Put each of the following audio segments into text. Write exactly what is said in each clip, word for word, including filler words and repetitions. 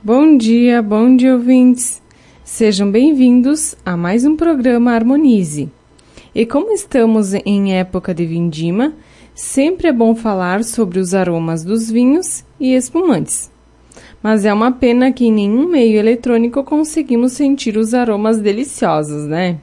Bom dia, bom dia, ouvintes! Sejam bem-vindos a mais um programa Harmonize. E como estamos em época de vindima, sempre é bom falar sobre os aromas dos vinhos e espumantes. Mas é uma pena que em nenhum meio eletrônico conseguimos sentir os aromas deliciosos, né?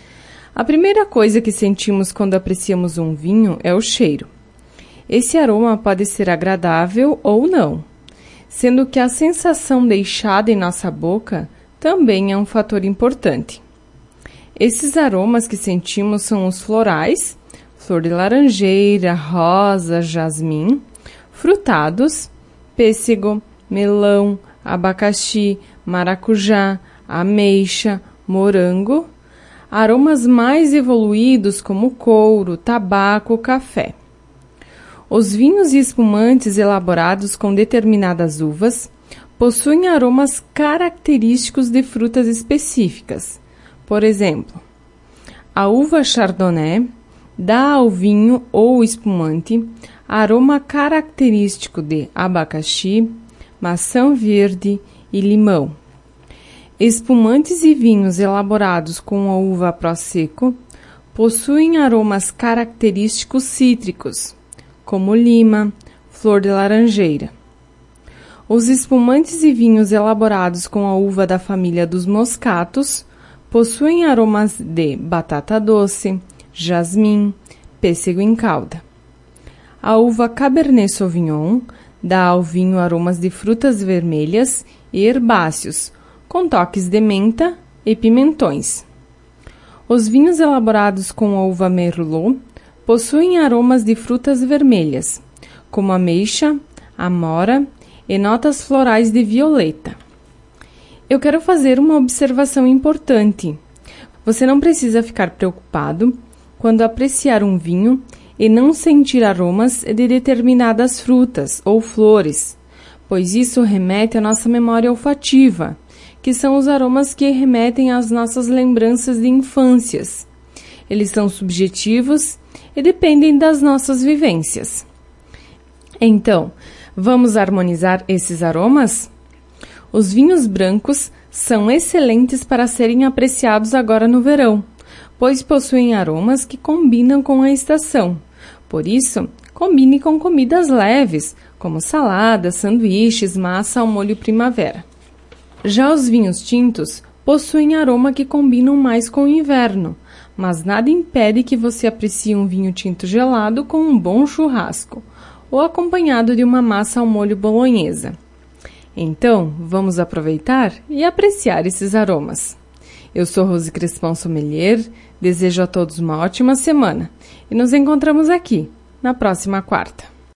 A primeira coisa que sentimos quando apreciamos um vinho é o cheiro. Esse aroma pode ser agradável ou não, sendo que a sensação deixada em nossa boca também é um fator importante. Esses aromas que sentimos são os florais, flor de laranjeira, rosa, jasmim, frutados, pêssego, melão, abacaxi, maracujá, ameixa, morango, aromas mais evoluídos como couro, tabaco, café. Os vinhos e espumantes elaborados com determinadas uvas possuem aromas característicos de frutas específicas. Por exemplo, a uva Chardonnay dá ao vinho ou espumante aroma característico de abacaxi, maçã verde e limão. Espumantes e vinhos elaborados com a uva Prosecco possuem aromas característicos cítricos, como lima, flor de laranjeira. Os espumantes e vinhos elaborados com a uva da família dos moscatos possuem aromas de batata doce, jasmim, pêssego em calda. A uva Cabernet Sauvignon dá ao vinho aromas de frutas vermelhas e herbáceos, com toques de menta e pimentões. Os vinhos elaborados com a uva Merlot possuem aromas de frutas vermelhas, como ameixa, amora e notas florais de violeta. Eu quero fazer uma observação importante. Você não precisa ficar preocupado quando apreciar um vinho e não sentir aromas de determinadas frutas ou flores, pois isso remete à nossa memória olfativa, que são os aromas que remetem às nossas lembranças de infâncias. Eles são subjetivos e dependem das nossas vivências. Então, vamos harmonizar esses aromas? Os vinhos brancos são excelentes para serem apreciados agora no verão, pois possuem aromas que combinam com a estação. Por isso, combine com comidas leves, como saladas, sanduíches, massa ao molho primavera. Já os vinhos tintos possuem aroma que combinam mais com o inverno, mas nada impede que você aprecie um vinho tinto gelado com um bom churrasco, ou acompanhado de uma massa ao molho bolonhesa. Então, vamos aproveitar e apreciar esses aromas. Eu sou Rose Crespon Sommelier, desejo a todos uma ótima semana e nos encontramos aqui na próxima quarta.